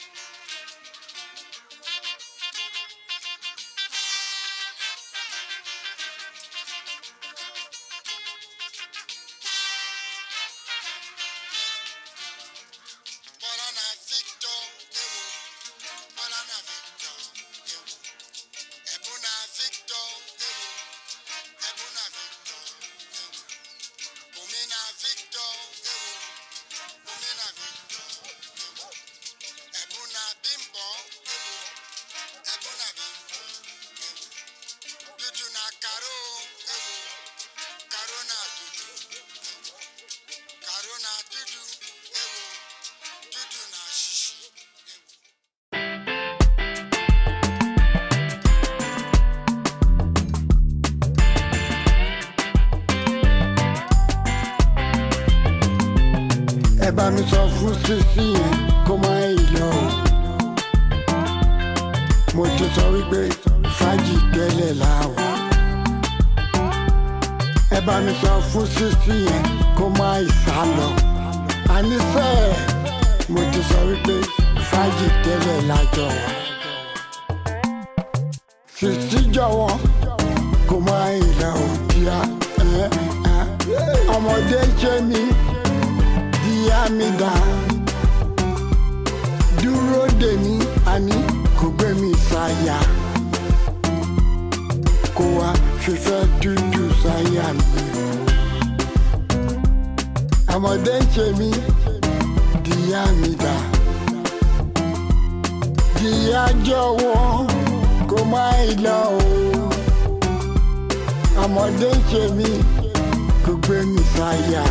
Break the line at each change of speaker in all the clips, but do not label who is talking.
Ẹ bá mi sọ fún Sisi yẹn kó má lọ. Mo ti sọ wípé fàájì tẹ́lẹ̀ láwọ̀. Ẹ bá mi sọ fún Sisi yẹn kó má sálọ. Àníṣe mo ti sọ wípé fàájì tẹ́lẹ̀ lájọ wà. Sisi jọ̀wọ́ kó má lọ òdìá. Ọmọdé ṣe mí. Amida dúró dè mí àní kò gbé mi sáyà kó wá fífẹ́ dúdú sáyà mi. Ọmọdé ń ṣe mí di Amida díyà jọ̀wọ́ kó má lọ o. Ọmọdé ń ṣe mí kò gbé mi sáyà.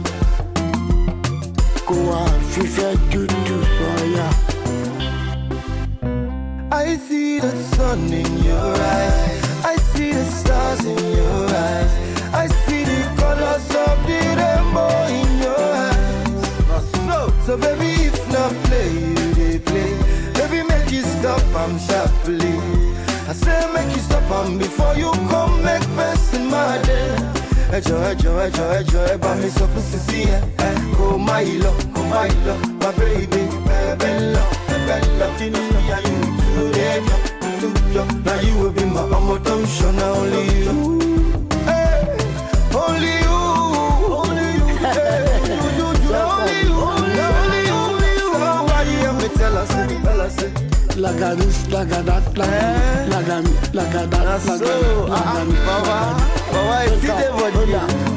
I see the sun in your eyes, I see the stars in your eyes, I see the colors of the rainbow in your eyes. So baby, if not play, you they play. Baby, make you stop, I'm sharply. I say make you stop, I'm before you come make mess in my day. Ejo, eba mi so fún Sisi yẹn. Kò má lọ, my baby, bella. Tini me and you today, now you will be my promotion, only you. Hey, only you, only you, only you. Why you hear me tell us it?
Like this, like that, like me, like that, like me.
Baba, I see the body.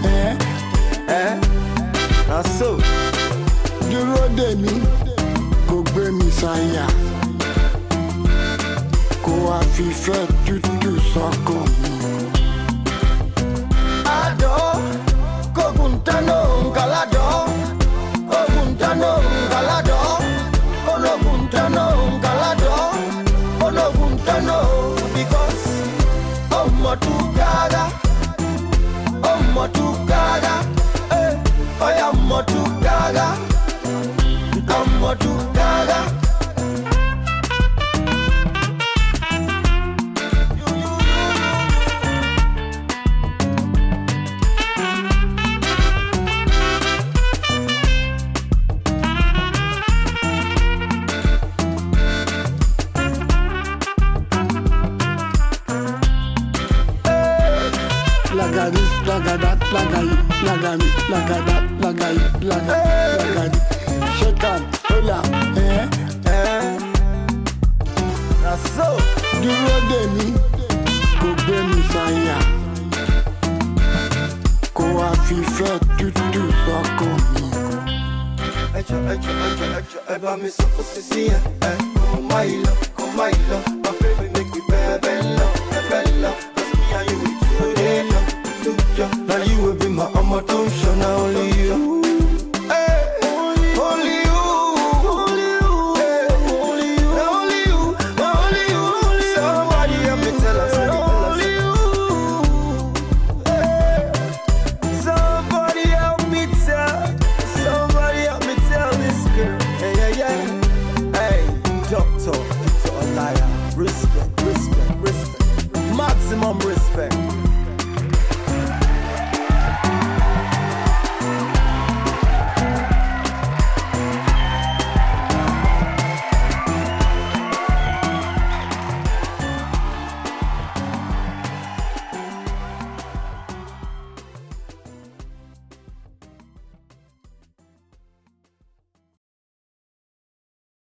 So
dúró dè mí kò gbé mi sáyà kó wá fífẹ́ tútù sọ́kàn mi.
Adó kògùntánó nkàládó kògùntánó nkàládó ológùntánó nkàládó ológùntánó because ọmọ tú kára oya ọmọ tú kára.
Like this, like that, like me, like that. Shake on, hola,
So
dúró dè mí kò gbé mi sáyà kó wá fífẹ́ tútù sọ́kàn mi.
Ẹ bá mi sọ fún Sisi yẹn. Kò má lọ, my baby make me bella. Cause me and you today, now you will be my promotion, only you.